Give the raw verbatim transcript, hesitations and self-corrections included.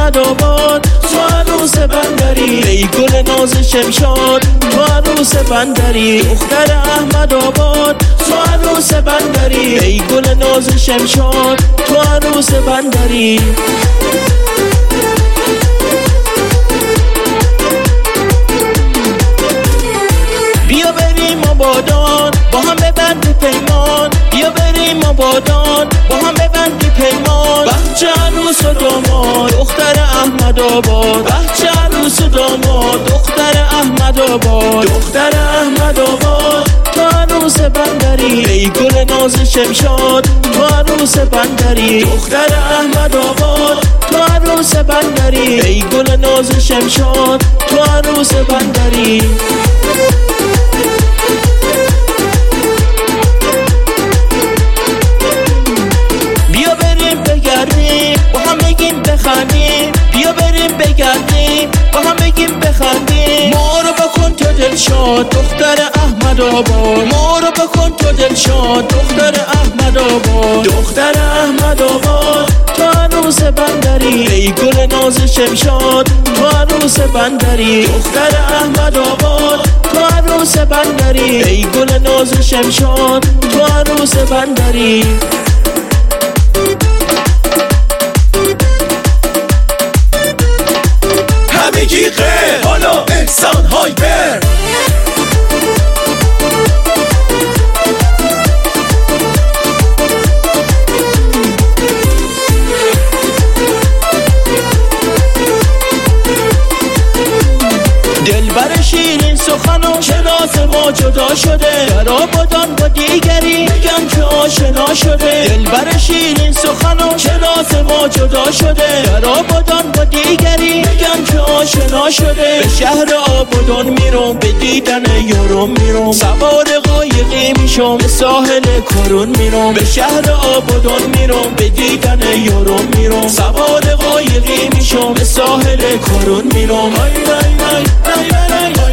احمد آباد تو عروس بندری، ای گل ناز شمشاد تو عروس بندری. دختر احمد آباد تو عروس بندری، ای گل ناز شمشاد تو عروس بندری. بیا بریم آبادان با هم ببندی پیمان، بیا بریم آبادان با هم ببندی پیمان. بچه عروس و داماد دختر احمد آباد، بچه عروس و داماد دختر احمد آباد. دختر احمد آباد تو عروس بندری، ای گل ناز شمشاد تو عروس بندری. دختر احمد آباد تو عروس بندری، ای گل ناز شمشاد تو عروس بندری. بیا بریم بگردیم با هم بگیم بخندیم، بیا بریم بگردیم با هم بگیم بخندیم. ما رو بکن تو دلشاد دختر احمد آباد، ما رو بکن تو دلشاد دختر احمد آباد. دختر احمد آباد تو عروس بندری، ای گل ناز شمشاد تو عروس بندری. دختر احمد آباد تو عروس بندری، ای گل ناز شمشاد تو عروس بندری. همگی غیر حالا انسان هایپر. دلبر شیرین سخن و شناس ما جدا شده، در آبادان با دیگری میگن که آشنا شده. دلبر شیرین سخن و شناس ما جدا شده، در آبادان با دیگری میگن که آشنا شده. به شهر آبادان میرم به دیدن یارم میرم، سوار قایقی میشم به ساحل کرون میرم. به شهر آبادان میرم به دیدن یارم میرم، سوار قایقی میشم به ساحل کرون میرم. آی آی آی آی آی آی.